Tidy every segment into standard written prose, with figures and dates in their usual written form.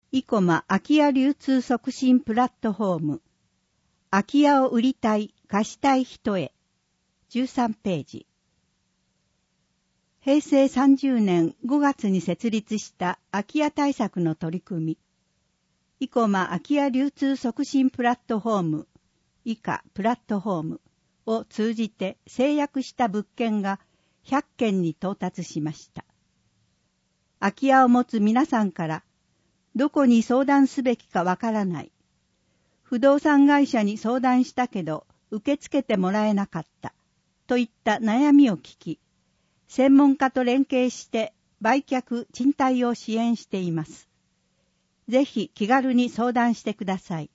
生駒空き家流通促進プラットフォーム。空き家を売りたい、貸したい人へ。13ページ。平成30年5月に設立した空き家対策の取り組み。生駒空き家流通促進プラットフォーム。以下プラットフォームを通じて成約した物件が100件に到達しました。空き家を持つ皆さんから、どこに相談すべきかわからない。不動産会社に相談したけど受け付けてもらえなかった。といった悩みを聞き、専門家と連携して売却・賃貸を支援しています。ぜひ気軽に相談してください。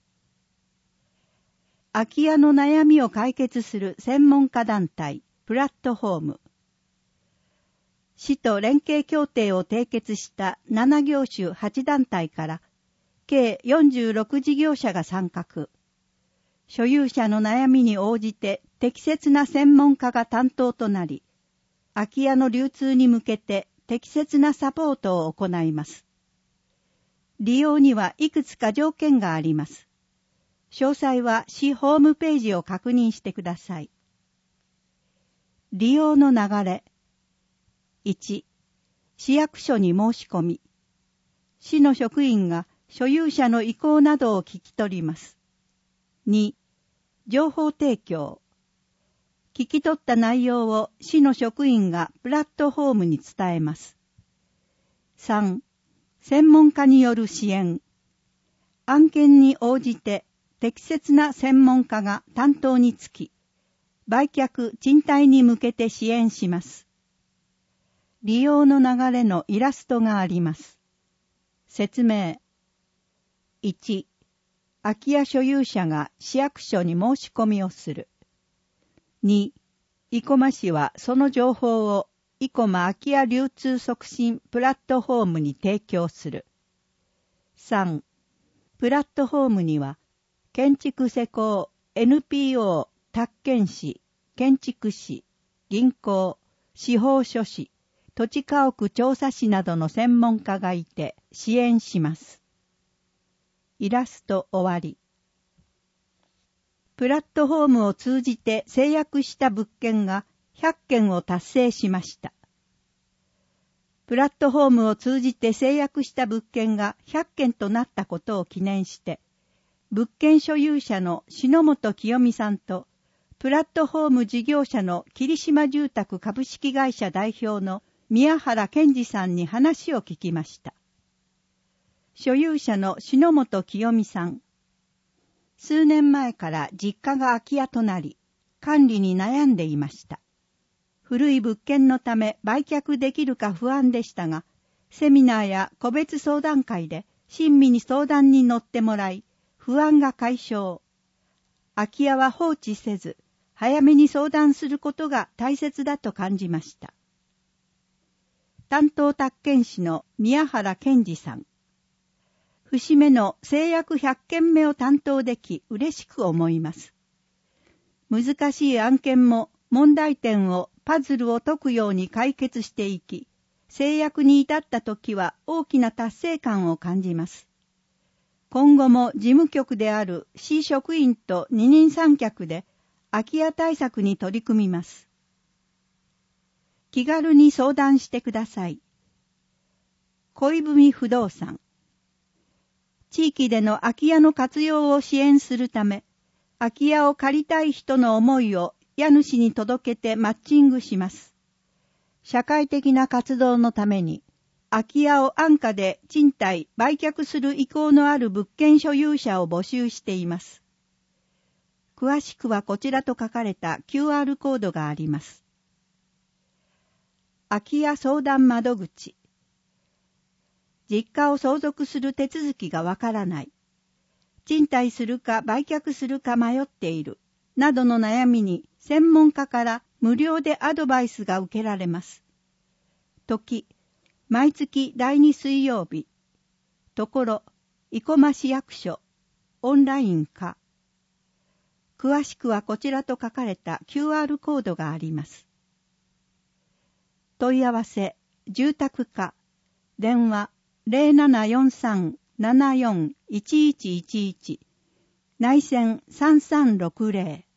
空き家の悩みを解決する専門家団体、プラットフォーム。市と連携協定を締結した7業種8団体から計46事業者が参画。所有者の悩みに応じて適切な専門家が担当となり、空き家の流通に向けて適切なサポートを行います。利用にはいくつか条件があります。詳細は市ホームページを確認してください。利用の流れ。1、市役所に申し込み。市の職員が所有者の意向などを聞き取ります。2、情報提供。聞き取った内容を市の職員がプラットフォームに伝えます。3、専門家による支援。案件に応じて適切な専門家が担当につき、売却・賃貸に向けて支援します。利用の流れのイラストがあります。説明。1、空き家所有者が市役所に申し込みをする。2、生駒市はその情報を生駒空き家流通促進プラットフォームに提供する。3、プラットフォームには建築施工、NPO、宅建士、建築士、銀行、司法書士、土地家屋調査士などの専門家がいて支援します。イラスト終わり。プラットフォームを通じて成約した物件が100件を達成しました。プラットフォームを通じて成約した物件が100件となったことを記念して、物件所有者の篠本清美さんと、プラットフォーム事業者の霧島住宅株式会社代表の宮原健二さんに話を聞きました。所有者の篠本清美さん。数年前から実家が空き家となり、管理に悩んでいました。古い物件のため売却できるか不安でしたが、セミナーや個別相談会で親身に相談に乗ってもらい、不安が解消。空き家は放置せず、早めに相談することが大切だと感じました。担当宅建士の宮原健二さん。節目の成約100件目を担当でき嬉しく思います。難しい案件も問題点をパズルを解くように解決していき、成約に至った時は大きな達成感を感じます。今後も事務局である市職員と二人三脚で空き家対策に取り組みます。気軽に相談してください。恋文不動産。地域での空き家の活用を支援するため、空き家を借りたい人の思いを家主に届けてマッチングします。社会的な活動のために、空き家を安価で賃貸・売却する意向のある物件所有者を募集しています。詳しくはこちらと書かれた QR コードがあります。空き家相談窓口。実家を相続する手続きがわからない。賃貸するか売却するか迷っている。などの悩みに専門家から無料でアドバイスが受けられます。時、毎月第2水曜日。ところ、生駒市役所。オンライン化。詳しくはこちらと書かれた QR コードがあります。問い合わせ、住宅課、電話 74-1111内線3360